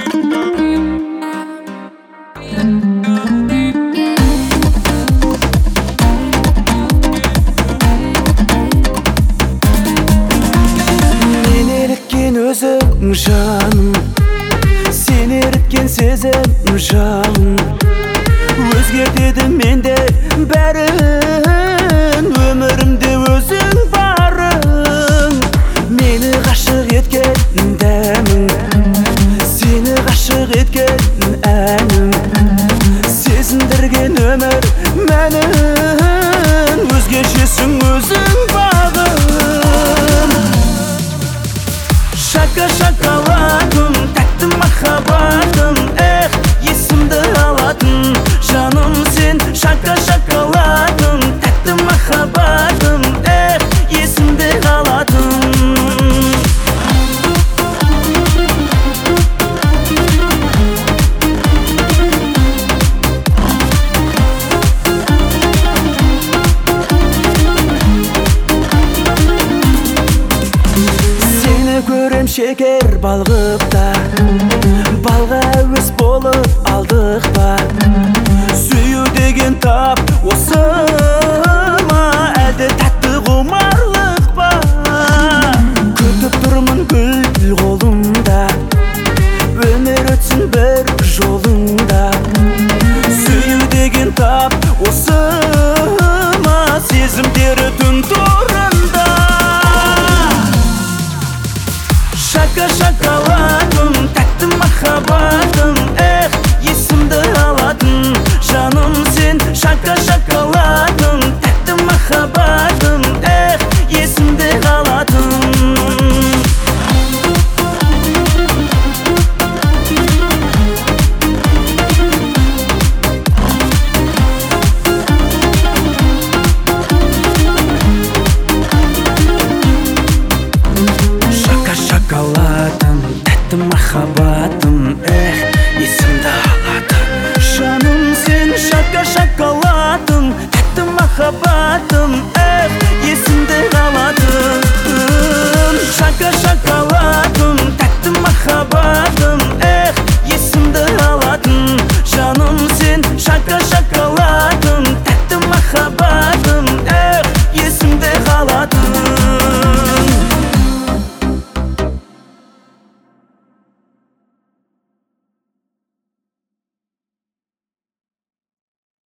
Мен еріккен өзің жаным, сен еріткен сезім жалын, өзгертеді менде бәрін, өмірімде өзің барың. Мені ғашық еткен дәмің, сені ғашық еткен әнім, сезіндірген өмір мәнін, өзгешесің өзің бағым. Шоколадым, тәтті махаббатым, есімді алатын жаным сен. Шоколадым, тәтті махаббатым, есімді алатын. Көрем шекер балғыпта, балға әуес болып алдық ба? Сүю деген тап осы ма, әлде тәтті құмарлық па? Күтіп тұрмын гүл қолымда, өмір өтсін бір жолыңда. Сүю деген тап осы ма, сезімдері түн турында. Шоколадым, тәтті махаббатым, есімді алатын жаным сен. Шоколадым, тәтті махаббатым.